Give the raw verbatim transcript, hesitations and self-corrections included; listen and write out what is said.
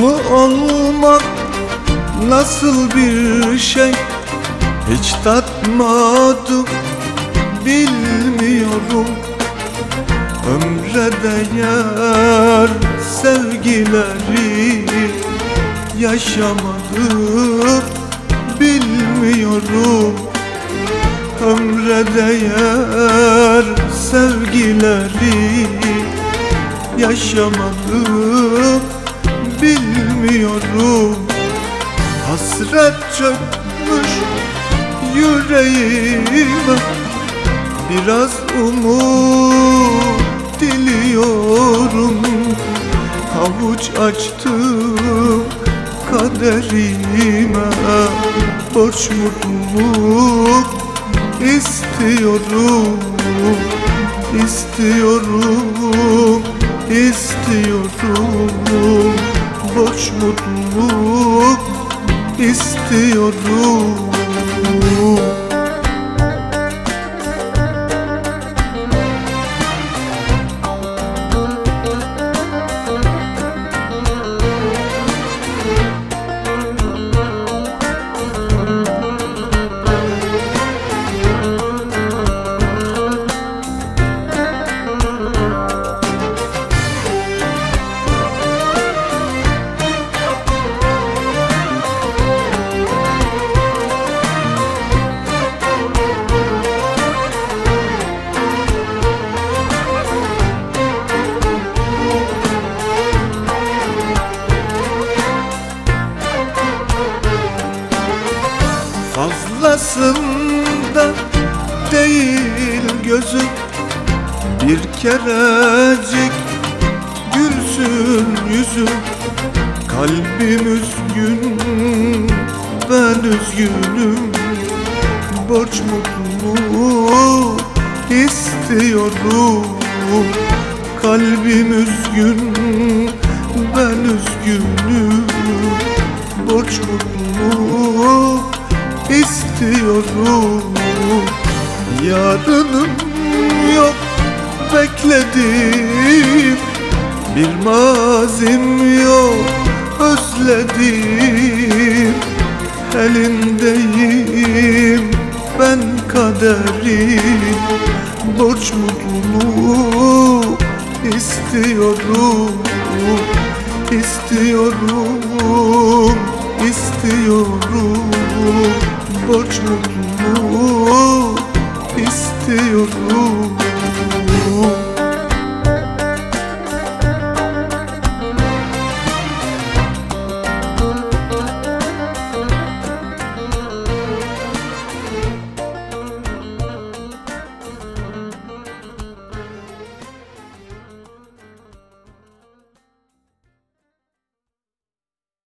Mutlu olmak nasıl bir şey hiç tatmadım, bilmiyorum. Ömre değer sevgileri yaşamadım, bilmiyorum. Ömre değer sevgileri yaşamadım, bilmiyorum. Hasret çökmüş yüreğime, biraz umut diliyorum. Havuç açtım kaderime, borç mutluluk istiyorum, istiyorum, istiyorum. Borç mutluluk istiyorum. Fazlasında değil gözüm, bir kerecik gülsün yüzüm. Kalbim üzgün, ben üzgünüm. Borç mutluluk istiyorum. Kalbim üzgün, ben üzgünüm. Borç mutluluk istiyorum. Yarınım yok bekledim, bir mazim yok özledim. Elindeyim ben kaderim, borç mutluluk istiyorum, istiyorum, istiyorum. Borç mutluluk istiyorum.